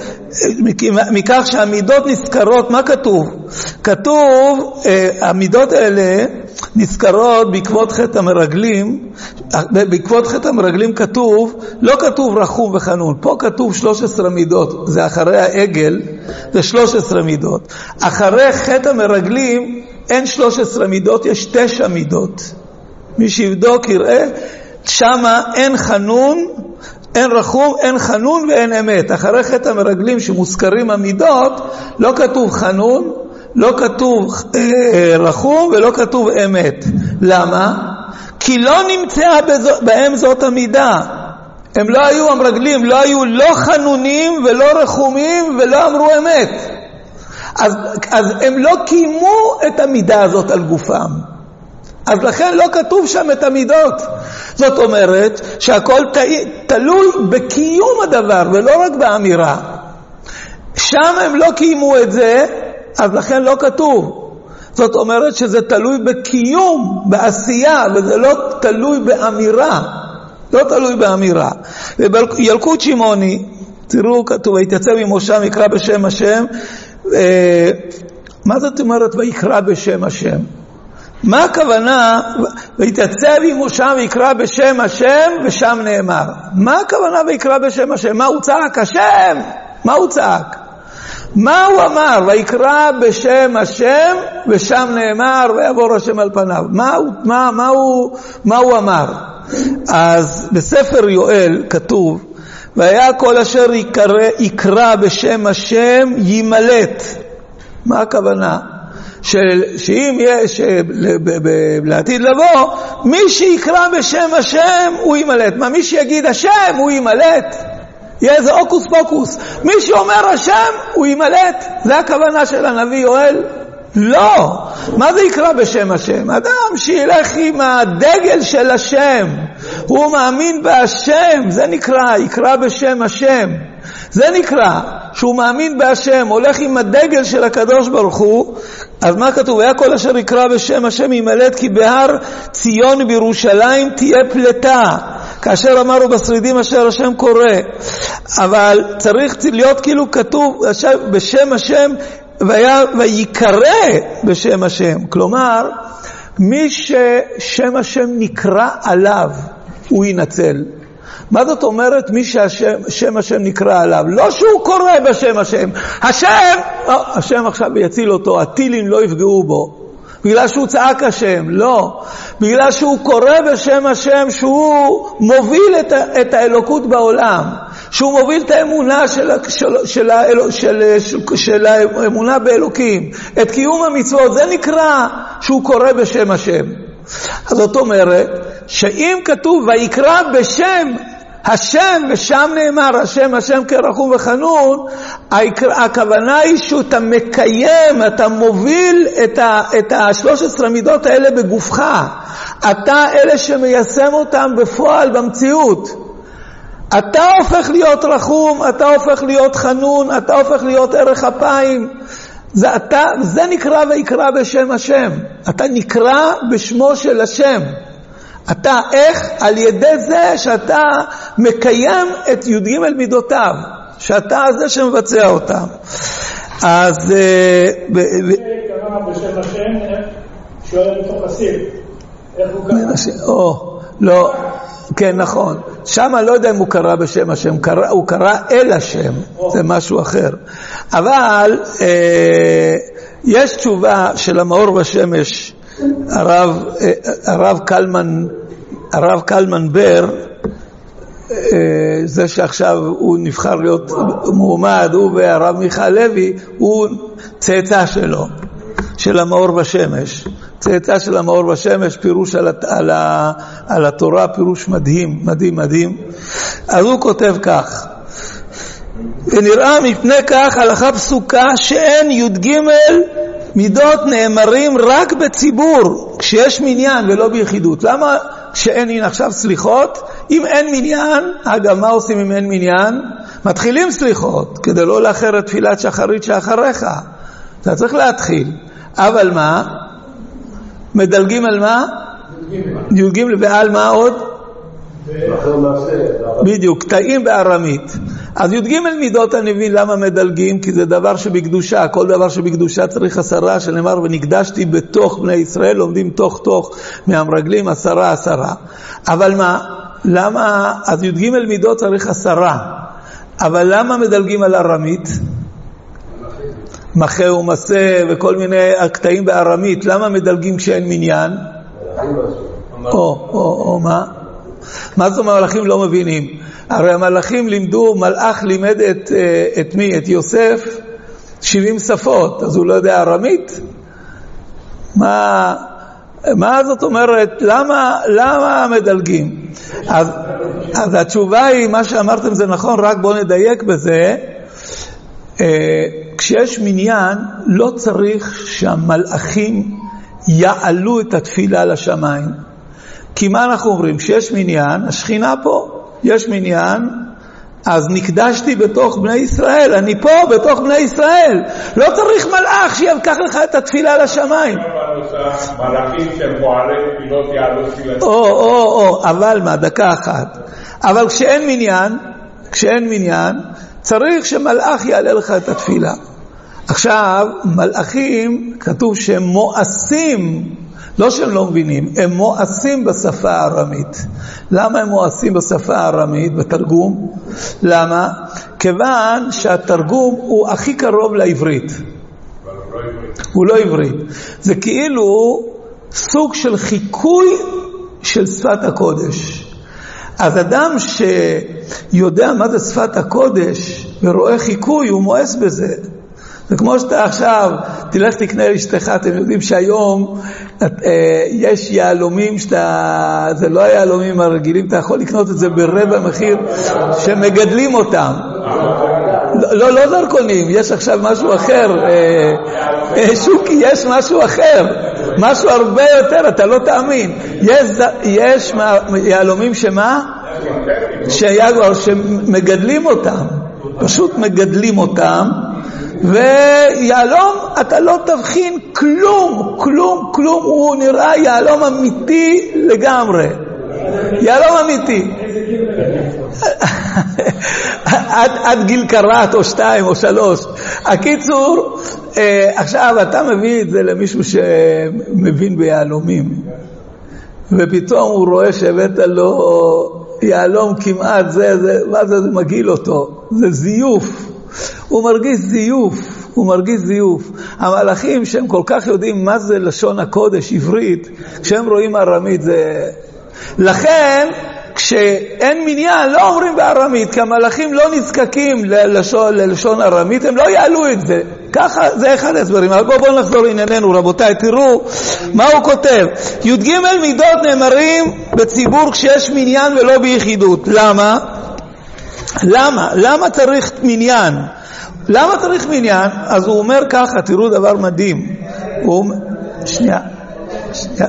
מכך שהמידות נזכרות, מה כתוב? כתוב, המידות האלה נזכרות בעקבות חטא המרגלים. בעקבות חטא המרגלים כתוב, לא כתוב רחום וחנון, פה כתוב שלוש עשרה מידות, זה אחרי העגל, זה שלוש עשרה מידות. אחרי חטא המרגלים אין שלוש עשרה מידות, יש תשע מידות. מי שיבדוק יראה, שמה אין חנון, אין רחום, אין חנון ואין אמת. אחרי חטא המרגלים שמוזכרים המידות, לא כתוב חנון, לא כתוב אה, רחום ולא כתוב אמת. למה? כי לא נמצאה בזו, בהם זאת המידה. הם לא היו, המרגלים לא היו לא חנונים ולא רחומים ולא אמרו אמת. אז, אז הם לא קיימו את המידה הזאת על גופם. אז לכן לא כתוב שם את המידות. זאת אומרת שהכל תלוי בקיום הדבר ולא רק באמירה. שם הם לא קיימו את זה, אז לכן לא כתוב. זאת אומרת שזה תלוי בקיום, בעשייה, וזה לא תלוי באמירה. לא תלוי באמירה. ובילקוט שמעוני, תראו, כתוב, התייצב עם משה ויקרא בשם השם. מה זאת אומרת ויקרא בשם השם? מה הכוונה והתייצב עם משה ויקרא בשם השם ושם נאמר? מה הכוונה ויקרא בשם השם? מה הוא צעק? השם! מה הוא צעק? מה הוא אמר? ויקרא בשם השם ושם נאמר ויעבור השם על פניו. מה הוא, מה, מה הוא, מה הוא אמר? אז בספר יואל כתוב, והיה כל אשר יקרא, יקרא בשם השם ימלט. מה הכוונה? שאם יש לעתיד לבוא, מי שיקרא בשם השם הוא ימלט. מה, מי שיגיד השם הוא ימלט? יהיה איזה אוקוס פוקוס. מי שאומר השם הוא ימלט. זה הכוונה של הנביא יואל? לא. מה זה יקרא בשם השם? אדם שילך עם הדגל של השם, הוא מאמין בהשם, זה נקרא יקרא בשם השם. זה נקרא שהוא מאמין בהשם, הולך עם הדגל של הקדוש ברוך הוא. אז מה כתוב? היה כל אשר יקרא בשם השם ימלט, כי בהר ציון בירושלים תהיה פלטה, כאשר אמרו בשרידים אשר השם קורא. אבל צריך להיות כאילו כתוב בשם השם ויקרא בשם השם. כלומר, מי ששם השם נקרא עליו הוא ינצל. מה זאת אומרת מי שהשם השם נקרא עליו? לא שהוא קורא בשם השם. השם, השם עכשיו יציל אותו, הטילים לא יפגעו בו. בגלל שהוא צעק השם, לא. בגלל שהוא קורא בשם השם, שהוא מוביל את, את האלוקות בעולם. שהוא מוביל את האמונה של, של, של, של, של, של האמונה באלוקים. את קיום המצוות, זה נקרא שהוא קורא בשם השם. אז זאת אומרת, שאם כתוב ויקרא בשם השם ושם נאמר השם השם כרחום וחנון, הכוונה היא שאתה מקיים, אתה מוביל את, ה, את השלוש עשרה מידות האלה בגופך. אתה אלה שמיישם אותם בפועל במציאות. אתה הופך להיות רחום, אתה הופך להיות חנון, אתה הופך להיות ערך אפיים. זה, אתה, זה נקרא ויקרא בשם השם. אתה נקרא בשמו של השם. אתה איך? על ידי זה שאתה מקיים את י"ג מידותיו, שאתה זה שמבצע אותם. אז ב- ב- קרא בשם השם, שואל מתוך הסיר, איך הוא קרא? או, לא, כן, נכון. שם לא יודע אם הוא קרא בשם השם, קרא, הוא קרא אל השם, זה משהו אחר. אבל אה, יש תשובה של המאור בשמש, הרב, הרב קלמן, הרב קלמן בר, זה שעכשיו הוא נבחר להיות מועמד, הוא והרב מיכאל לוי, הוא צאצא שלו, של המאור בשמש. צאצא של המאור בשמש, פירוש על, על, על התורה, פירוש מדהים, מדהים, מדהים. אז הוא כותב כך, ונראה מפני כך הלכה פסוקה שאין י"ג מידות נאמרים רק בציבור, כשיש מניין ולא ביחידות. למה שאין, הנה עכשיו סליחות? אם אין מניין, אגב, מה עושים אם אין מניין? מתחילים סליחות, כדי לא לאחר את תפילת שחרית שאחריך. אתה צריך להתחיל. אבל מה? מדלגים על מה? י"ג, ועל מה עוד? בדיוק, קטעים בארמית. אז י"ג מידות אני מבין למה מדלגים, כי זה דבר שבקדושה, כל דבר שבקדושה צריך עשרה, שנאמר ונקדשתי בתוך בני ישראל, לומדים תוך תוך מהמרגלים עשרה עשרה. אבל מה? למה? אז י"ג מידות צריך עשרה, אבל למה מדלגים על ארמית? מחה ומסה וכל מיני הקטעים בארמית, למה מדלגים כשאין מניין? או, או, או מה? מה זאת אומרת מלאכים לא מבינים? הרי המלאכים לימדו, מלאך לימד את, את מי? את יוסף שבעים שפות, אז הוא לא יודע ארמית? מה, מה זאת אומרת? למה, למה מדלגים? אז, אז התשובה היא, מה שאמרתם זה נכון, רק בואו נדייק בזה. כשיש מניין, לא צריך שהמלאכים יעלו את התפילה לשמיים. כי מה אנחנו אומרים? כשיש מניין, השכינה פה, יש מניין, אז נקדשתי בתוך בני ישראל, אני פה בתוך בני ישראל. לא צריך מלאך שיקח לך את התפילה לשמיים. מלאכים שהם פועלי תפילות יעלו תפילה. או, או, או, אבל מה, דקה אחת. אבל כשאין מניין, כשאין מניין, צריך שמלאך יעלה לך את התפילה. עכשיו, מלאכים, כתוב שהם מואסים, לא שהם לא מבינים, הם מואסים בשפה הארמית. למה הם מואסים בשפה הארמית, בתרגום? למה? כיוון שהתרגום הוא הכי קרוב לעברית. הוא לא עברית. זה כאילו סוג של חיקוי של שפת הקודש. אז אדם שיודע מה זה שפת הקודש ורואה חיקוי, הוא מואס בזה. זה כמו שאתה עכשיו, תלך תקנה לאשתך, אתם יודעים שהיום יש יהלומים שאתה, זה לא היהלומים הרגילים, אתה יכול לקנות את זה ברבע מחיר, שמגדלים אותם. לא, לא דרכונים, יש עכשיו משהו אחר, שוקי, יש משהו אחר, משהו הרבה יותר, אתה לא תאמין. יש, יש יהלומים שמה? שמגדלים אותם, פשוט מגדלים אותם, ויעלום אתה לא תבחין כלום, כלום, כלום, הוא נראה יעלום אמיתי לגמרי, יעלום אמיתי. עד, עד גיל קרת או שתיים או שלוש. הקיצור, אה, עכשיו אתה מביא את זה למישהו שמבין ביעלומים, ופתאום הוא רואה שהבאת לו יעלום כמעט, זה, זה, מה זה, זה מגיל אותו, זה זיוף, הוא מרגיש זיוף, הוא מרגיש זיוף. המלאכים שהם כל כך יודעים מה זה לשון הקודש עברית, כשהם רואים ארמית זה... לכן כשאין מניין לא אומרים בארמית, כי המלאכים לא נזקקים ללשון, ללשון ארמית, הם לא יעלו את זה. ככה, זה אחד הסברים. אבל בואו בוא נחזור לענייננו, רבותיי, תראו מה הוא כותב. י"ג מידות נאמרים בציבור כשיש מניין ולא ביחידות. למה? למה? למה צריך מניין? למה צריך מניין? אז הוא אומר ככה, תראו דבר מדהים. הוא אומר, שנייה, שנייה,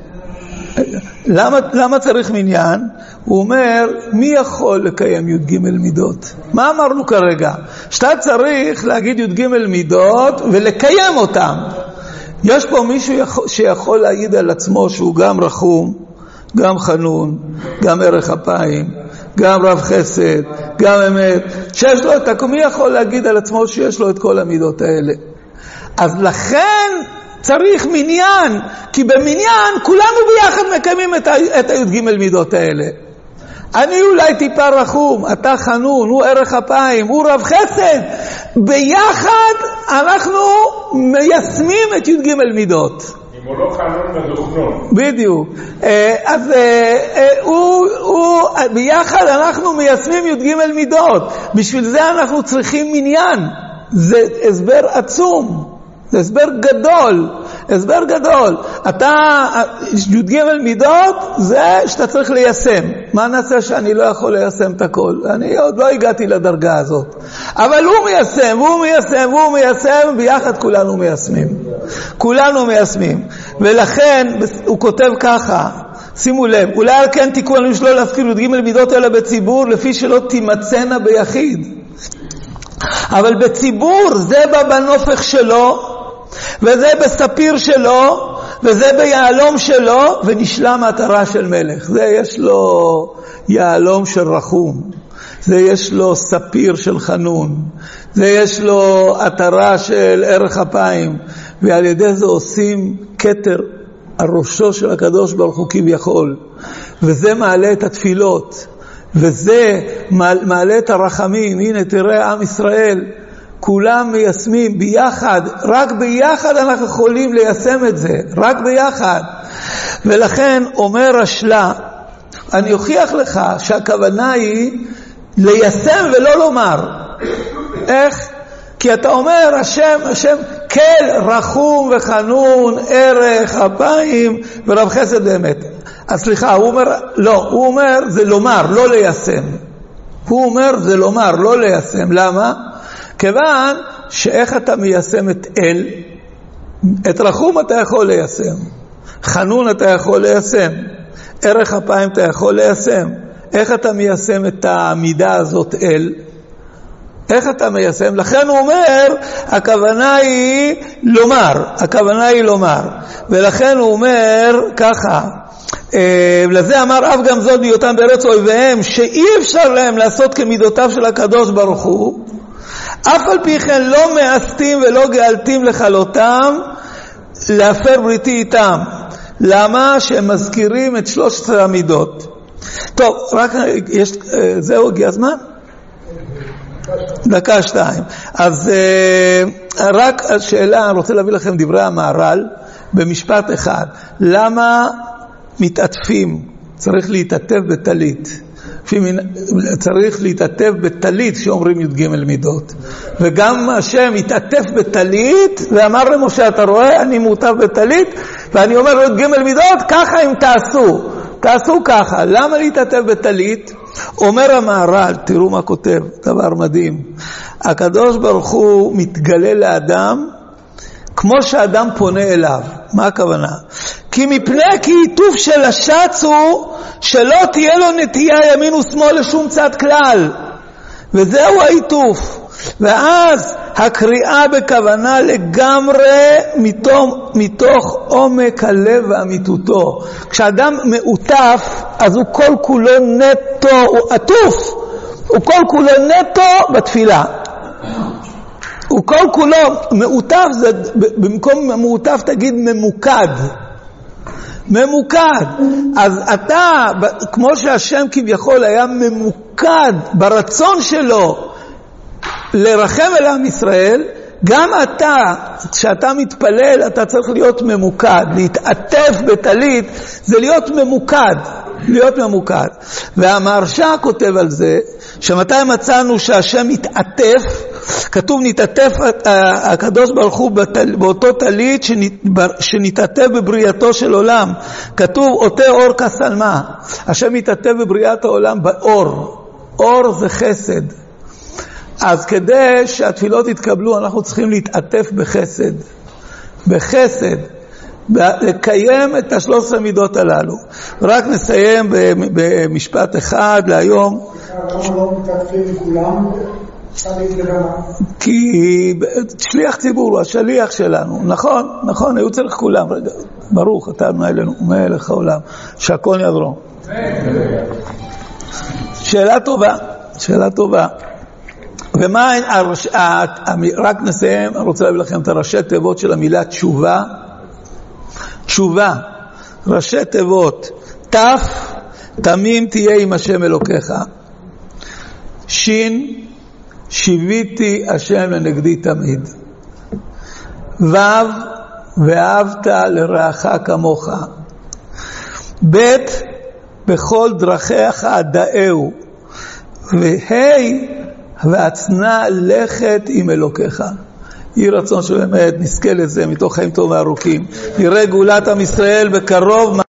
למה, למה צריך מניין? הוא אומר, מי יכול לקיים י"ג מידות? מה אמרנו כרגע? שאתה צריך להגיד י"ג מידות ולקיים אותם. יש פה מישהו שיכול להעיד על עצמו שהוא גם רחום, גם חנון, גם ערך אפיים, גם רב חסד, גם אמת, שיש לו את הכל. מי יכול להגיד על עצמו שיש לו את כל המידות האלה? אז לכן צריך מניין, כי במניין כולנו ביחד מקיימים את, ה- את הי"ג מידות האלה. אני אולי טיפה רחום, אתה חנון, הוא ערך אפיים, הוא רב חסד, ביחד אנחנו מיישמים את י"ג מידות. אם הוא לא חנון מדוכנון. בדיוק. אז הוא, הוא, ביחד אנחנו מיישמים י"ג מידות. בשביל זה אנחנו צריכים מניין. זה הסבר עצום. זה הסבר גדול, הסבר גדול. אתה, י"ג מידות, זה שאתה צריך ליישם. מה נעשה שאני לא יכול ליישם את הכל? אני עוד לא הגעתי לדרגה הזאת. אבל הוא מיישם, הוא מיישם, הוא מיישם, ביחד כולנו מיישמים. כולנו מיישמים. ולכן הוא כותב ככה, שימו לב, אולי על כן תיקון לנו שלא להזכיר י"ג מידות אלא בציבור, לפי שלא תימצאנה ביחיד. אבל בציבור זה בא בנופך שלו, וזה בספיר שלו, וזה ביעלום שלו, ונשלה מטרה של מלך. זה יש לו יעלום של רחום, זה יש לו ספיר של חנון, זה יש לו עטרה של ערך אפיים, ועל ידי זה עושים כתר על ראשו של הקדוש ברוך הוא כביכול, וזה מעלה את התפילות, וזה מעלה את הרחמים. הנה תראה עם ישראל, כולם מיישמים ביחד, רק ביחד אנחנו יכולים ליישם את זה, רק ביחד. ולכן אומר השלה, אני אוכיח לך שהכוונה היא ליישם ולא לומר. איך? כי אתה אומר השם, השם כל רחום וחנון, ערך אפיים ורב חסד באמת. אז סליחה, הוא אומר, לא, הוא אומר זה לומר, לא ליישם. הוא אומר זה לומר, לא ליישם. למה? כיוון שאיך אתה מיישם את אל, את רחום אתה יכול ליישם, חנון אתה יכול ליישם, ערך אפיים אתה יכול ליישם. איך אתה מיישם את המידה הזאת אל? איך אתה מיישם? לכן הוא אומר, הכוונה היא לומר, הכוונה היא לומר. ולכן הוא אומר ככה, לזה אמר אף גם זאת בהיותם בארץ אויביהם, שאי אפשר להם לעשות כמידותיו של הקדוש ברוך הוא, אף על פי כן לא מאסתים ולא גאלתים לכלותם להפר בריתי איתם. למה? שהם מזכירים את שלושת המידות. טוב, רק יש, זהו, הגיע הזמן? דקה שתיים. אז רק השאלה, אני רוצה להביא לכם דברי המהר"ל במשפט אחד. למה מתעטפים? צריך להתעטף בטלית. צריך להתעטף בטלית שאומרים י"ג מידות. וגם השם התעטף בטלית ואמר למשה, אתה רואה, אני מוטף בטלית ואני אומר י"ג מידות, ככה אם תעשו, תעשו ככה. למה להתעטף בטלית? אומר המהר"ל, תראו מה כותב, דבר מדהים. הקדוש ברוך הוא מתגלה לאדם כמו שאדם פונה אליו. מה הכוונה? כי מפני כי עיטוף של השץ הוא שלא תהיה לו נטייה ימין ושמאל לשום צד כלל, וזהו העיטוף. ואז הקריאה בכוונה לגמרי מתוך, מתוך עומק הלב ואמיתותו. כשאדם מעוטף אז הוא כל כולו נטו, הוא עטוף, הוא כל כולו נטו בתפילה. הוא כל כולו מעוטף, זה, במקום מעוטף תגיד ממוקד. ממוקד. אז אתה, כמו שהשם כביכול היה ממוקד ברצון שלו לרחם אל עם ישראל, גם אתה, כשאתה מתפלל, אתה צריך להיות ממוקד. להתעטף בטלית זה להיות ממוקד, להיות ממוקד. והמהרש"א כותב על זה, שמתי מצאנו שהשם מתעטף, כתוב נתעטף הקדוש ברוך הוא באותו טלית שנתעטף בבריאתו של עולם. כתוב אותה אור כסלמה. השם מתעטף בבריאת העולם באור. אור זה חסד. אז כדי שהתפילות יתקבלו אנחנו צריכים להתעטף בחסד. בחסד. לקיים את השלוש עשרה מידות הללו. רק נסיים במשפט אחד להיום. למה לא מתעטפים כולם? כי שליח ציבור הוא השליח שלנו. נכון, נכון, היו צריך כולם. רגע, ברוך אתה אדוני אלינו מלך העולם שהכל ידרום. שאלה טובה, שאלה טובה. ומה, רק נסיים, אני רוצה להביא לכם את הראשי תיבות של המילה תשובה. תשובה, ראשי תיבות, תף, תמים תהיה עם השם אלוקיך. שין, שיביתי השם לנגדי תמיד. וו, ואהבת לרעך כמוך. בית, בכל דרכיך דאהו. והי, והצנע לכת עם אלוקיך. יהי רצון שבאמת נזכה לזה מתוך חיים טובים וארוכים. נראה גאולת עם ישראל בקרוב.